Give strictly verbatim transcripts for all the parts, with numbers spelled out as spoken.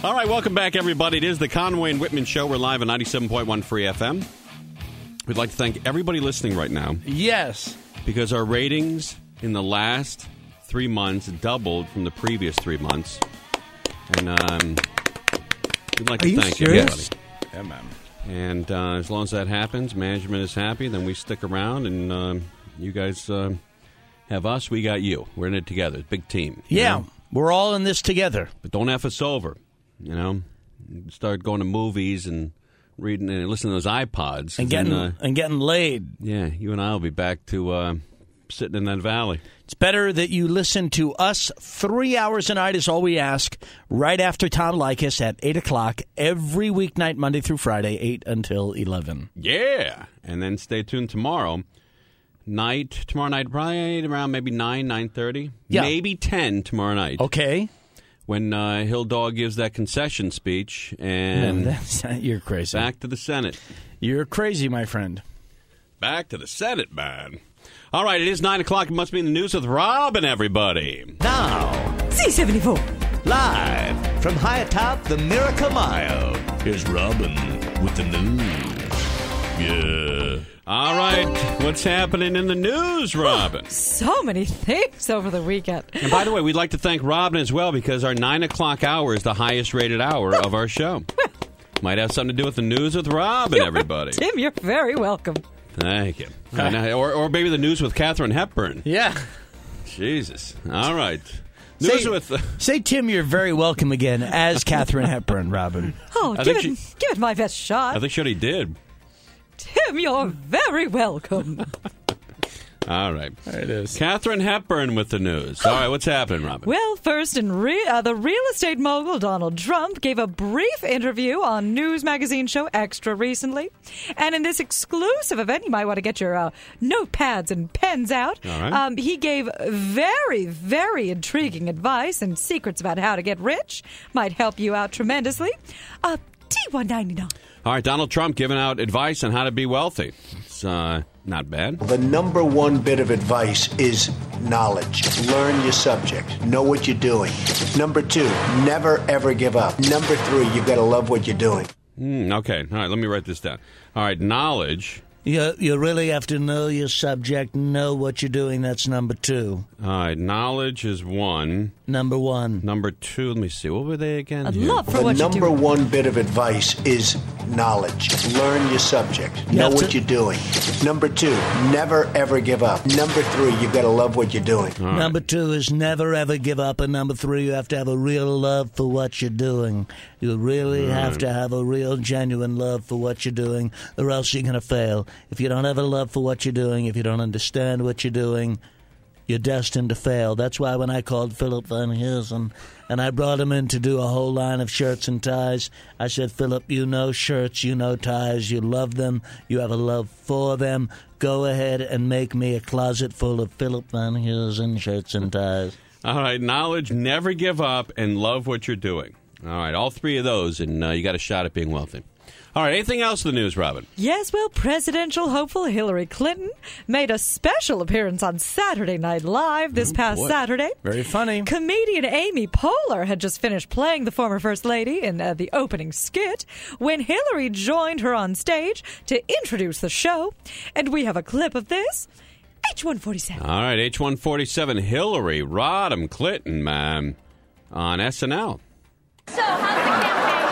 All right, welcome back, everybody. It is the Conway and Whitman Show. We're live on ninety-seven point one Free F M. We'd like to thank everybody listening right now. Yes. Because our ratings in the last three months doubled from the previous three months. And um, we'd like Are to you thank serious? everybody. Yeah, man. And uh, as long as that happens, management is happy, then we stick around, and um, you guys uh, have us, we got you. We're in it together. Big team. you Yeah, know? we're all in this together. But don't F us over, you know? Start going to movies and reading and listening to those iPods. And getting, uh, and getting laid. yeah, you and I will be back to uh, sitting in that valley. It's better that you listen to us. Three hours a night is all we ask. Right after Tom Leykis at eight o'clock every weeknight, Monday through Friday, eight until eleven. Yeah. And then stay tuned tomorrow night. Tomorrow night, probably around maybe nine, nine thirty. Yeah. Maybe ten tomorrow night. Okay. When uh, Hill Dog gives that concession speech and No, that's, you're crazy. back to the Senate. You're crazy, my friend. Back to the Senate, man. All right, it is nine o'clock. It must be in the news with Robin, everybody. Now, C seventy-four. live from high atop the Miracle Mile, here's Robin with the news. Yeah. All right, what's happening in the news, Robin? So many things over the weekend. And by the way, we'd like to thank Robin as well because our nine o'clock hour is the highest rated hour of our show. Might have something to do with the news with Robin, everybody. Tim, you're very welcome. Thank you. All right, now, or, or maybe the news with Katharine Hepburn. Yeah. Jesus. All right. News Say, with... Uh, say, Tim, you're very welcome again as Katharine Hepburn, Robin. Oh, I give it, think she- give it my best shot. I think she already did. Tim, you're very welcome. All right. There it is. Katharine Hepburn with the news. All right, what's happening, Robin? Well, first, in re- uh, the real estate mogul Donald Trump gave a brief interview on news magazine show Extra recently. And in this exclusive event, you might want to get your uh, notepads and pens out. All right. Um, he gave very, very intriguing advice and secrets about how to get rich. Might help you out tremendously. Uh, T one ninety-nine. All right, Donald Trump giving out advice on how to be wealthy. It's uh, not bad. The number one bit of advice is knowledge. Learn your subject. Know what you're doing. Number two, never, ever give up. Number three, you've got to love what you're doing. Mm, okay. All right, let me write this down. All right, knowledge. You, you really have to know your subject, know what you're doing. That's number two. All right, knowledge is one. Number one. Number two, let me see. What were they again? I'd here? love for The what you're number doing. one bit of advice is knowledge. Learn your subject. You Know have what to- you're doing. Number two, never, ever give up. Number three, you've got to love what you're doing. All right. Number two is never ever give up, and number three, you have to have a real love for what you're doing. You really have to have a real, genuine love for what you're doing, or else you're going to fail. If you don't have a love for what you're doing, if you don't understand what you're doing, you're destined to fail. That's why when I called Philip Van Heusen and I brought him in to do a whole line of shirts and ties, I said, Philip, you know shirts, you know ties, you love them, you have a love for them. Go ahead and make me a closet full of Philip Van Heusen shirts and ties. All right, knowledge, never give up, and love what you're doing. All right, all three of those, and uh, you got a shot at being wealthy. All right, anything else in the news, Robin? Yes, well, presidential hopeful Hillary Clinton made a special appearance on Saturday Night Live this past boy. Saturday. Very funny. Comedian Amy Poehler had just finished playing the former First Lady in uh, the opening skit when Hillary joined her on stage to introduce the show. And we have a clip of this. H one forty-seven. All right, H one forty-seven, Hillary Rodham Clinton, man, on S N L. So, how's the campaign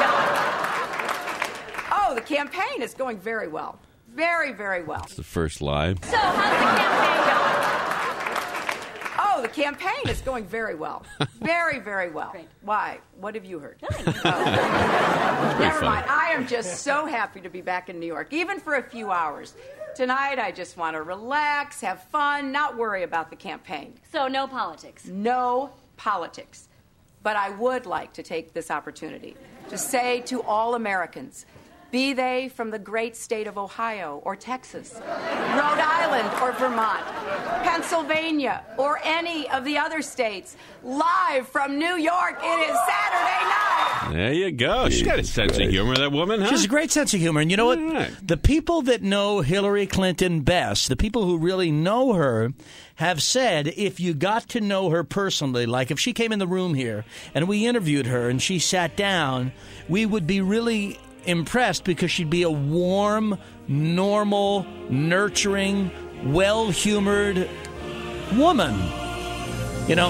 going? Oh, the campaign is going very well. Very, very well. It's the first live. So, how's the campaign going? Oh, the campaign is going very well. Very, very well. Why? What have you heard? Oh. Never funny. mind. I am just so happy to be back in New York, even for a few hours. Tonight, I just want to relax, have fun, not worry about the campaign. So no politics. No politics. But I would like to take this opportunity to say to all Americans, be they from the great state of Ohio or Texas, Rhode Island or Vermont, Pennsylvania or any of the other states. Live from New York, it is Saturday night. There you go. She's got a sense of humor, that woman, huh? She has a great sense of humor. And you know what? Right. The people that know Hillary Clinton best, the people who really know her, have said if you got to know her personally, like if she came in the room here and we interviewed her and she sat down, we would be really impressed because she'd be a warm, normal, nurturing, well-humored woman. You know,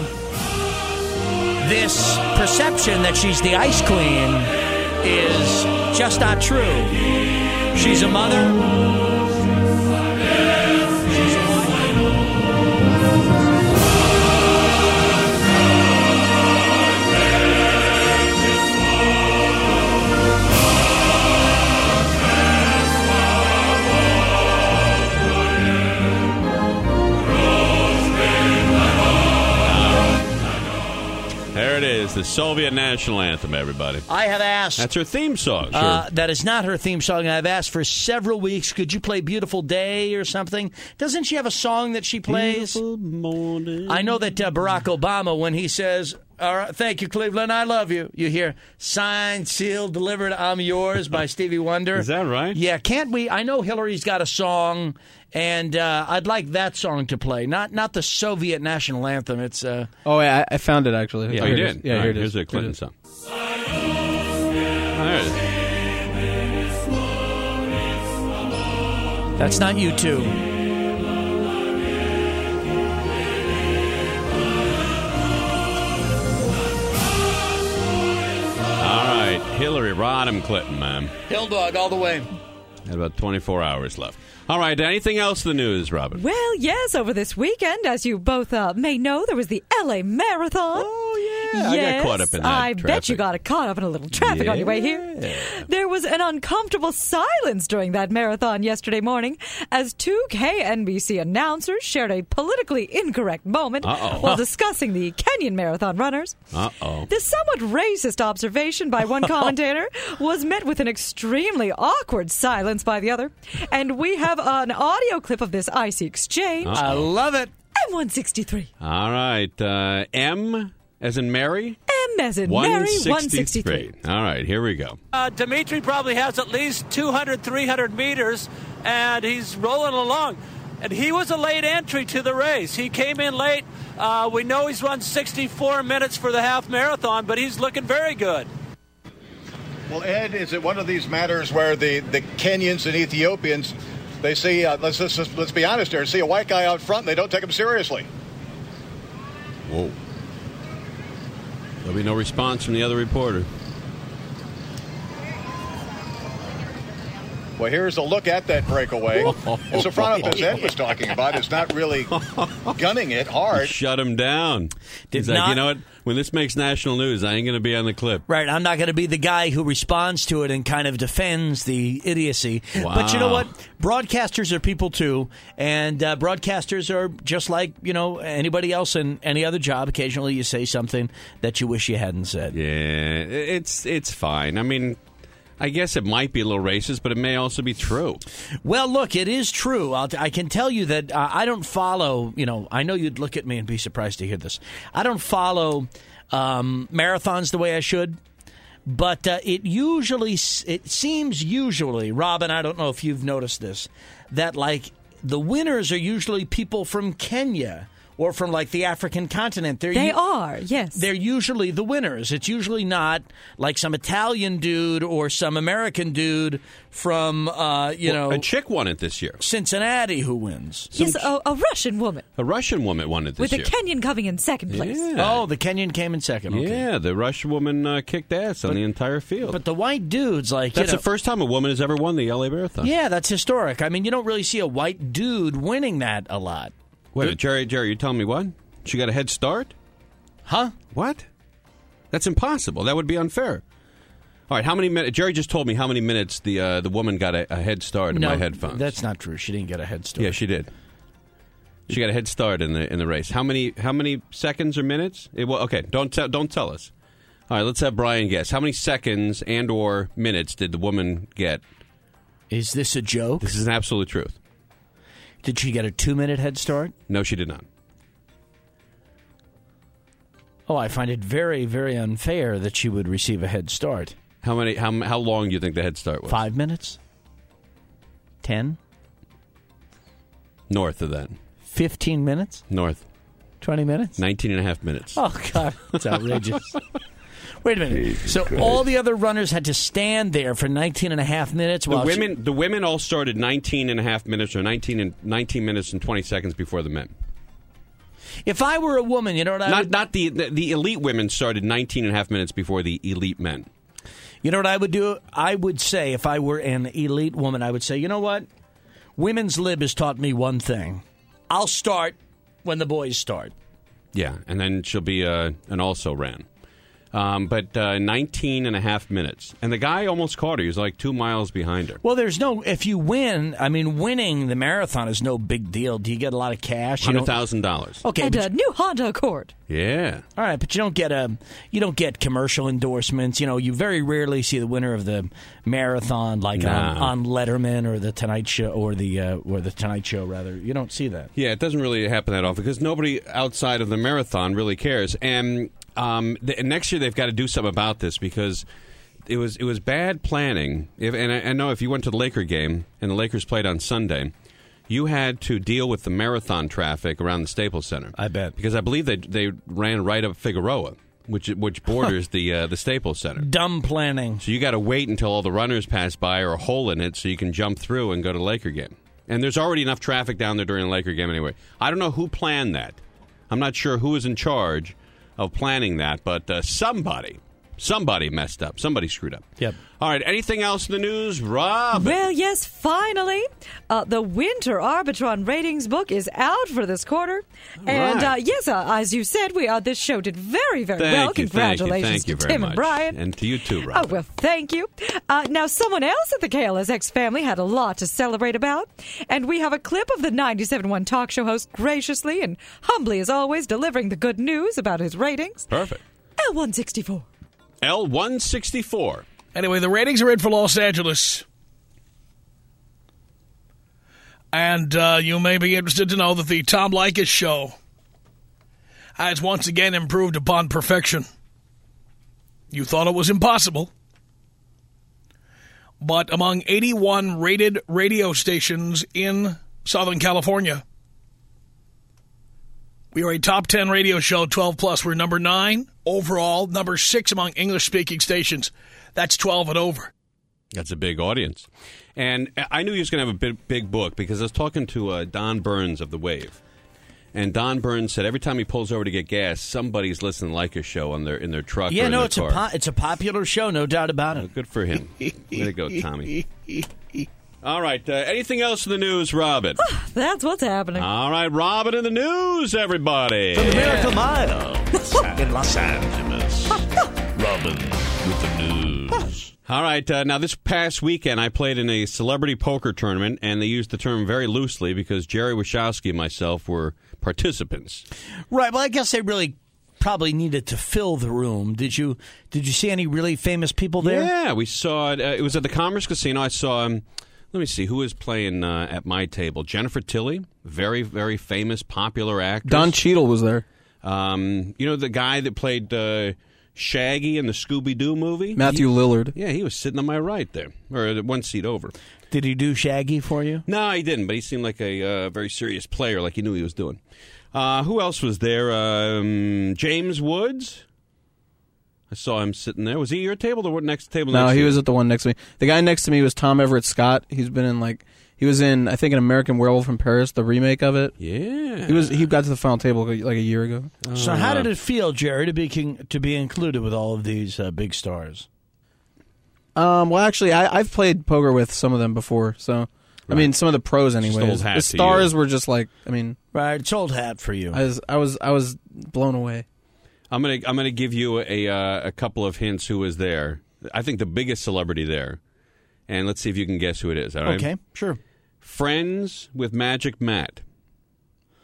this perception that she's the ice queen is just not true. She's a mother. She's a wife. There it is, the Soviet national anthem, everybody. I have asked. That's her theme song. Sure. Uh, that is not her theme song. I've asked for several weeks, could you play Beautiful Day or something? Doesn't she have a song that she plays? Beautiful morning. I know that uh, Barack Obama, when he says, all right, thank you, Cleveland, I love you, you hear, signed, sealed, delivered, I'm yours by Stevie Wonder. Is that right? Yeah, can't we? I know Hillary's got a song, and uh, I'd like that song to play, not not the Soviet national anthem. It's uh, Oh, yeah, I, I found it, actually. Yeah, oh, you here it did. is. Yeah, All here right, it is. Here's a Clinton Here song. There it is. That's not you two. Hillary Rodham Clinton, man. Hill dog all the way. Had about twenty-four hours left. All right, anything else in the news, Robin? Well, yes, over this weekend, as you both uh, may know, there was the L A Marathon. Oh, yeah. Yes, I got caught up in that I traffic. bet you got caught up in a little traffic yeah. on your way here. There was an uncomfortable silence during that marathon yesterday morning as two K N B C announcers shared a politically incorrect moment Uh-oh. while discussing the Kenyan marathon runners. Uh-oh. This somewhat racist observation by one commentator was met with an extremely awkward silence by the other. And we have an audio clip of this icy exchange. I love it. M one sixty-three. All right. Uh, M as in Mary? M as in Mary, one sixty-three. All right, here we go. Uh, Dimitri probably has at least two hundred, three hundred meters, and he's rolling along. And he was a late entry to the race. He came in late. Uh, we know he's run sixty-four minutes for the half marathon, but he's looking very good. Well, Ed, is it one of these matters where the, the Kenyans and Ethiopians, they see, uh, let's, let's let's be honest here, see a white guy out front and they don't take him seriously? Whoa. There'll be no response from the other reporter. Well, here's a look at that breakaway. And Sofronic, as Ed was talking about, is not really gunning it hard. Shut him down. Did He's like, not- you know what? When this makes national news, I ain't going to be on the clip. Right, I'm not going to be the guy who responds to it and kind of defends the idiocy. Wow. But you know what? Broadcasters are people too, and uh, broadcasters are just like, you know, anybody else in any other job. Occasionally you say something that you wish you hadn't said. Yeah, it's it's fine. I mean, I guess it might be a little racist, but it may also be true. Well, look, it is true. I'll t- I can tell you that uh, I don't follow, you know, I know you'd look at me and be surprised to hear this. I don't follow um, marathons the way I should, but uh, it usually, it seems usually, Robin, I don't know if you've noticed this, that like the winners are usually people from Kenya or from like the African continent. They're They u- are, yes. They're usually the winners. It's usually not like some Italian dude or some American dude from, uh, you Well, know, a chick won it this year. Cincinnati who wins. yes, a, a Russian woman A Russian woman won it this with a year. Kenyan coming in second place. Yeah. Oh, the Kenyan came in second. Okay. Yeah, the Russian woman uh, kicked ass on the entire field. But the white dude's like, That's you know, the first time a woman has ever won the L A Marathon. yeah, that's historic. I mean, you don't really see a white dude winning that a lot. Wait, Jerry, Jerry, you telling me what? She got a head start? Huh? What? That's impossible. That would be unfair. All right, how many minutes? Jerry just told me how many minutes the uh, the woman got a, a head start in no, my headphones. that's not true. She didn't get a head start. Yeah, she did. She got a head start in the in the race. How many how many seconds or minutes? It, well, okay, don't tell don't tell us. All right, let's have Brian guess. How many seconds and or minutes did the woman get? Is this a joke? This is an absolute truth. Did she get a two-minute head start? No, she did not. Oh, I find it very, very unfair that she would receive a head start. How many? How how long do you think the head start was? Five minutes? Ten? North of that. Fifteen minutes? North. Twenty minutes? Nineteen and a half minutes. Oh, God. That's outrageous. Wait a minute. Jesus so Christ. all the other runners had to stand there for nineteen and a half minutes The while women, she... the women all started nineteen and a half minutes, or nineteen and nineteen minutes and twenty seconds before the men. If I were a woman, you know what I not would... not the, the the elite women started nineteen and a half minutes before the elite men. You know what I would do? I would say, if I were an elite woman, I would say, you know what? Women's Lib has taught me one thing. I'll start when the boys start. Yeah, and then she'll be uh, an also ran. Um, but uh, nineteen and a half minutes. And the guy almost caught her. He was like two miles behind her. Well, there's no... If you win, I mean, winning the marathon is no big deal. Do you get a lot of cash? one hundred thousand dollars. Okay. And but a new Honda Accord. Yeah. All right, but you don't get a you don't get commercial endorsements. You know, you very rarely see the winner of the marathon like Nah. on, on Letterman or the Tonight Show or the uh, or the Tonight Show rather. You don't see that. Yeah, it doesn't really happen that often because nobody outside of the marathon really cares. And um, the, next year they've got to do something about this because it was it was bad planning. If, and I, I know if you went to the Laker game and the Lakers played on Sunday, you had to deal with the marathon traffic around the Staples Center. I bet. Because I believe they they ran right up Figueroa, which which borders the uh, the Staples Center. Dumb planning. So you got to wait until all the runners pass by or a hole in it so you can jump through and go to the Laker game. And there's already enough traffic down there during the Laker game anyway. I don't know who planned that. I'm not sure who was in charge of planning that, but uh, somebody, somebody messed up. Somebody screwed up. Yep. All right, anything else in the news? Rob? Well, yes, finally, uh, the Winter Arbitron ratings book is out for this quarter. And, right. uh, yes, uh, as you said, we uh, this show did very, very Thank well. you, Congratulations thank you, thank you to very Tim much. and Brian. And to you too, Rob. Oh, well, thank you. Uh, now, someone else at the K L S X family had a lot to celebrate about. And we have a clip of the ninety-seven point one talk show host graciously and humbly, as always, delivering the good news about his ratings. Perfect. L one sixty-four. L one sixty-four. Anyway, the ratings are in for Los Angeles. And uh, you may be interested to know that the Tom Leykis show has once again improved upon perfection. You thought it was impossible. But among eighty-one rated radio stations in Southern California, we are a top ten radio show, twelve plus. We're number nine overall, number six among English-speaking stations. That's twelve and over. That's a big audience. And I knew he was going to have a big, big book because I was talking to uh, Don Burns of The Wave. And Don Burns said every time he pulls over to get gas, somebody's listening to Leykis show on their, in their truck Yeah, or in no, their it's car. a po- it's a popular show, no doubt about it. Oh, good for him. Way to go, Tommy. All right. Uh, anything else in the news, Robin? That's what's happening. All right, Robin in the news, everybody. From the Miracle Mile in Los Angeles. Robin with the news. All right. Uh, now, this past weekend, I played in a celebrity poker tournament, and they used the term very loosely because Jerry Wachowski and myself were participants. Right. Well, I guess they really probably needed to fill the room. Did you Did you see any really famous people there? Yeah, we saw it. Uh, it was at the Commerce Casino. I saw, um, let me see, who was playing uh, at my table? Jennifer Tilly, very, very famous, popular actress. Don Cheadle was there. Um, you know, the guy that played uh, Shaggy in the Scooby-Doo movie? Matthew He- Lillard. Yeah, he was sitting on my right there, or one seat over. Did he do Shaggy for you? No, he didn't, but he seemed like a uh, very serious player, like he knew what he was doing. Uh, who else was there? Um, James Woods. I saw him sitting there. Was he at your table or what next table? No, next he to you? was at the one next to me. The guy next to me was Tom Everett Scott. He's been in like he was in I think an American Werewolf in Paris, the remake of it. Yeah, he was. He got to the final table like a year ago. So how did it feel, Jerry, to be to be included with all of these uh, big stars? Um, well, actually, I, I've played poker with some of them before, so right. I mean, some of the pros, anyway. old hat The to stars you. were just like, I mean, right? It's old hat for you. I was, I was, I was blown away. I'm gonna I'm gonna give you a uh, a couple of hints who was there. I think the biggest celebrity there, and let's see if you can guess who it is. All right? Okay, sure. Friends with Magic Matt.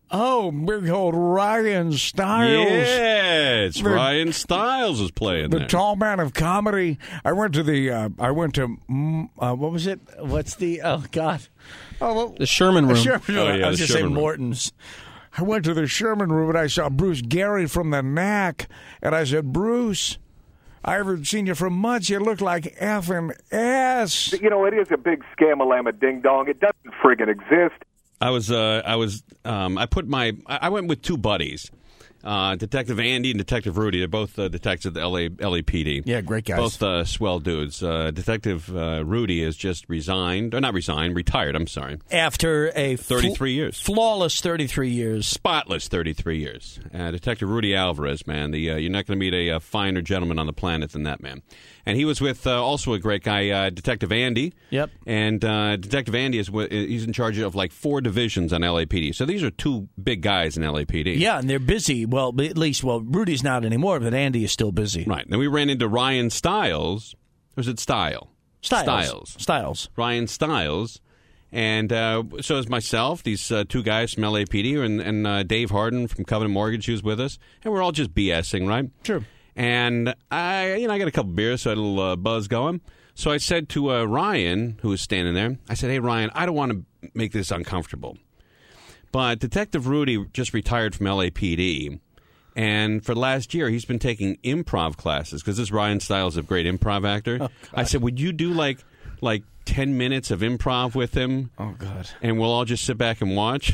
Oh, big old Ryan Stiles. Yeah, it's The- Ryan Stiles is playing The there. tall man of comedy. I went to the. Uh, I went to. mm, Uh, what was it? What's the? Oh God. Oh, well, The Sherman Room. Sherman, Oh, yeah, I was the just saying Sherman Room. Morton's. I went to the Sherman Room and I saw Bruce Gary from the Knack, and I said, Bruce, I haven't seen you for months. You look like effing ass. You know, it is a big scam-a-lama ding-dong. It doesn't friggin' exist. I was, uh, I was, um, I put my, I I went with two buddies, uh, Detective Andy and Detective Rudy. They're both uh, detectives at the L A L A P D. Yeah, great guys. Both uh, swell dudes. Uh, Detective uh, Rudy has just resigned, or not resigned, retired. I'm sorry. After a fl- thirty-three years. flawless thirty-three years. Spotless thirty-three years. Uh, Detective Rudy Alvarez, man. The uh, you're not going to meet a, uh finer gentleman on the planet than that man. And he was with uh, also a great guy, uh, Detective Andy. Yep. And uh, Detective Andy is wi- he's in charge of like four divisions on L A P D. So these are two big guys in L A P D. Yeah, and they're busy. Well, at least, well, Rudy's not anymore, but Andy is still busy. Right. Then we ran into Ryan Stiles. Or is it Style? Stiles. Styles. Styles. Ryan Stiles. And uh, so is myself, these uh, two guys from L A P D, and, and uh, Dave Harden from Covenant Mortgage, who's with us. And we're all just BSing, right? Sure. And I, you know, I got a couple beers, so I had a little uh, buzz going. So I said to uh, Ryan, who was standing there, I said, hey, Ryan, I don't want to make this uncomfortable. But Detective Rudy just retired from L A P D. And for the last year, he's been taking improv classes because this Ryan Stiles is a great improv actor. Oh, I said, would you do like like ten minutes of improv with him? Oh, God. And we'll all just sit back and watch?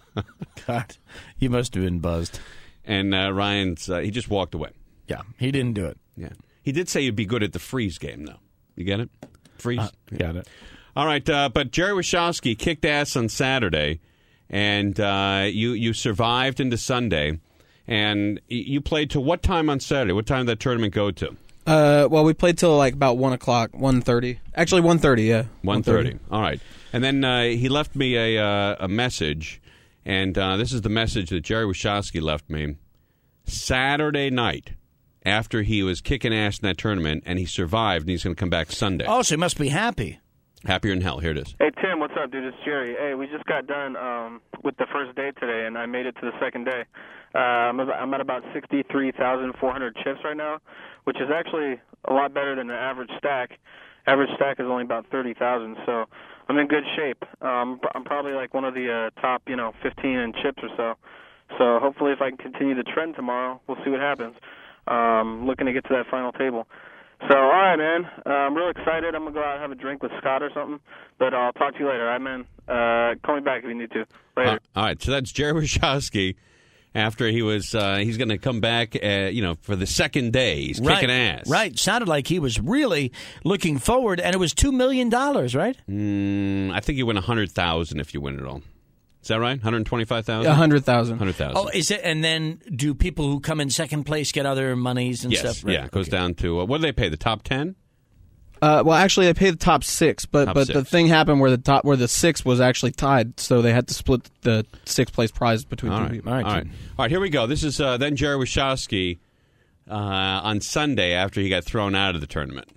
God. You must have been buzzed. And uh, Ryan's, uh, he just walked away. Yeah, he didn't do it. Yeah. He did say he'd be good at the freeze game, though. You get it? Freeze? Uh, got it. All right, uh, but Jerry Wachowski kicked ass on Saturday, and uh, you, you survived into Sunday. And y- you played till what time on Saturday? What time did that tournament go to? Uh, well, we played till like about one o'clock, one thirty. Actually, one thirty. Yeah, one thirty. All right. And then uh, he left me a uh, a message, and uh, this is the message that Jerry Wachowski left me Saturday night after he was kicking ass in that tournament, and he survived, and he's going to come back Sunday. Oh, so he must be happy. Happier than hell. Here it is. Hey, Tim, what's up, dude? It's Jerry. Hey, we just got done um, with the first day today, and I made it to the second day. Uh, I'm, about, I'm at about sixty-three thousand four hundred chips right now, which is actually a lot better than the average stack. Average stack is only about thirty thousand, so I'm in good shape. Um, I'm probably like one of the uh, top, you know, fifteen in chips or so. So hopefully if I can continue the trend tomorrow, we'll see what happens. Um, looking to get to that final table. So, all right, man. Uh, I'm real excited. I'm going to go out and have a drink with Scott or something. But I'll talk to you later, all right, man? Uh, call me back if you need to. Later. Uh, all right, so that's Jerry Wachowski. After he was, uh, he's going to come back, uh, you know, for the second day. He's right, kicking ass. Right. Sounded like he was really looking forward, and it was two million dollars, right? Mm, I think you win one hundred thousand dollars if you win it all. Is that right? one hundred twenty-five thousand dollars? one hundred thousand dollars. one hundred thousand dollars. Oh, is it? And then do people who come in second place get other monies and yes, stuff? Right. yeah. It goes okay. down to, uh, what do they pay, the top ten? Uh, well, actually, they paid the top six, but top but six. the thing happened where the top where the six was actually tied, so they had to split the sixth place prize between all two right. people. All right, all right, all right. Here we go. This is uh, then Jerry Wachowski uh, on Sunday after he got thrown out of the tournament.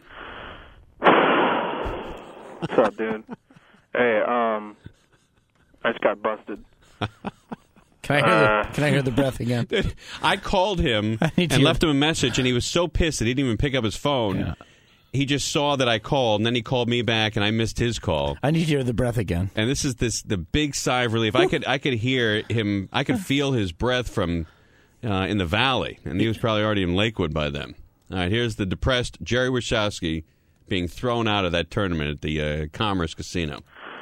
What's up, dude? Hey, um, I just got busted. Can I hear Uh, the, can I hear the breath again? Dude, I called him need and you. left him a message, and he was so pissed that he didn't even pick up his phone. Yeah. He just saw that I called, and then he called me back, and I missed his call. I need to hear the breath again. And this is this the big sigh of relief. I could I could hear him. I could feel his breath from uh, in the valley, and he was probably already in Lakewood by then. All right, here's the depressed Jerry Wachowski being thrown out of that tournament at the uh, Commerce Casino.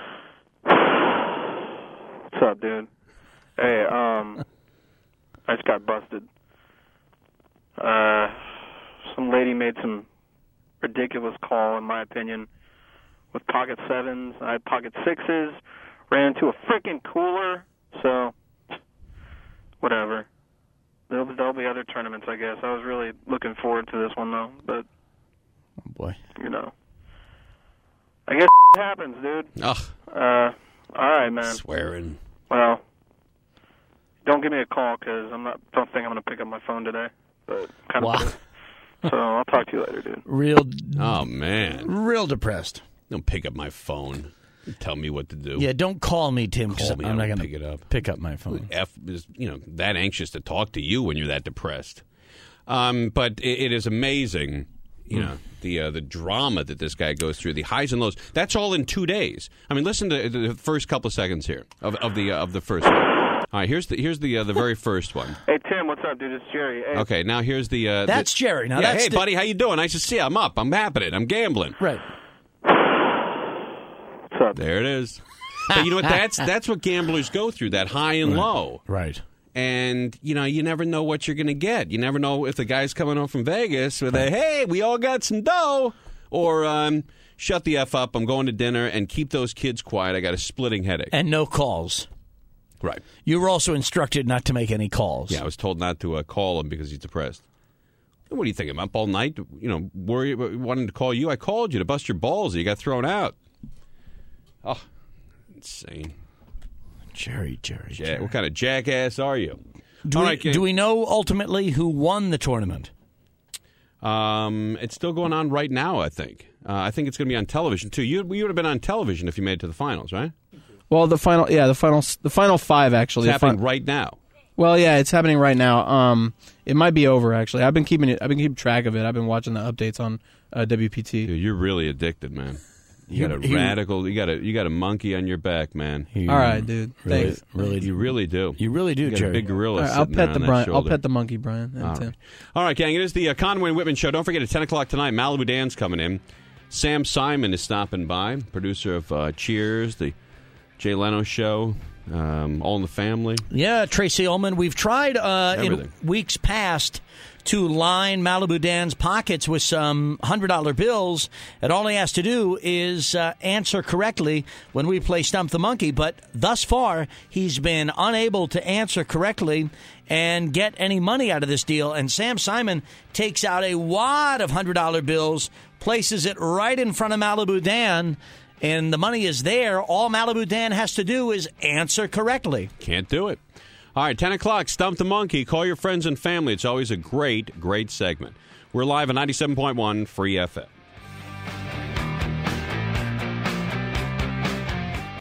What's up, dude? Hey, um, I just got busted. Uh, some lady made some ridiculous call, in my opinion, with pocket sevens. I had pocket sixes, ran into a freaking cooler, so whatever. There'll, there'll be other tournaments, I guess. I was really looking forward to this one, though, but, Oh, boy. you know. I guess it happens, dude. Ugh, Uh, all right, man. swearing. Well, don't give me a call because I'm not. Don't think I'm going to pick up my phone today. But kind Wow. of. So I'll talk to you later, dude. Real, Oh man, real depressed. don't pick up my phone. Tell me what to do. Yeah, don't call me, Tim. Call me, I'm not I going won't pick it up. Pick up my phone. F is, you know, that anxious to talk to you when you're that depressed. Um, but it, it is amazing, you know, the uh, the drama that this guy goes through, the highs and lows. That's all in two days. I mean, listen to the first couple of seconds here of of the uh, of the first one. All right, here's the here's the uh, the very first one. Hey Tim, what's up, dude? It's Jerry. Hey. Okay, now here's the. Uh, That's the, Jerry. Now yeah, that's hey the- buddy, how you doing? Nice to see you. I'm up. I'm happening. I'm gambling. Right. What's up? There it is. But you know what? That's that's what gamblers go through, that high and low. Right. And, you know, you never know what you're going to get. You never know if the guy's coming home from Vegas with a, hey, we all got some dough, or um, shut the F up, I'm going to dinner, and keep those kids quiet. I got a splitting headache. And no calls. Right. You were also instructed not to make any calls. Yeah, I was told not to uh, call him because he's depressed. What do you think? I'm up all night, you know, worry, wanting to call you. I called you to bust your balls. You got thrown out. Oh, insane. Jerry, Jerry, Ja- Jerry. What kind of jackass are you? Do, All we, right, King. do we know ultimately who won the tournament? Um, it's still going on right now, I think. Uh, I think it's going to be on television, too. You, you would have been on television if you made it to the finals, right? Well, the final, yeah, the final, the final five actually. It's The happening fin- right now. Well, yeah, it's happening right now. Um, it might be over actually. I've been keeping it. I've been keeping track of it. I've been watching the updates on uh, W P T. Dude, you're really addicted, man. You got a He- radical. You got a you got a monkey on your back, man. You All right, dude. Really, Thanks. really, You really do. you really do, You got Jerry. a big gorilla. All right, I'll sitting there pet the on that Brian. I'll shoulder. pet the monkey, Brian. And All Tim. right. All right, gang. It is the uh, Conway and Whitman show. Don't forget at ten o'clock tonight. Malibu Dan's coming in. Sam Simon is stopping by, producer of uh, Cheers, the Jay Leno show, um, All in the Family. Yeah, Tracy Ullman. We've tried uh, in Everything. weeks past to line Malibu Dan's pockets with some one hundred dollar bills, and all he has to do is uh, answer correctly when we play Stump the Monkey. But thus far, he's been unable to answer correctly and get any money out of this deal. And Sam Simon takes out a wad of one hundred dollar bills, places it right in front of Malibu Dan, and the money is there. All Malibu Dan has to do is answer correctly. Can't do it. All right, ten o'clock, Stump the Monkey. Call your friends and family. It's always a great, great segment. We're live on ninety-seven point one Free F M.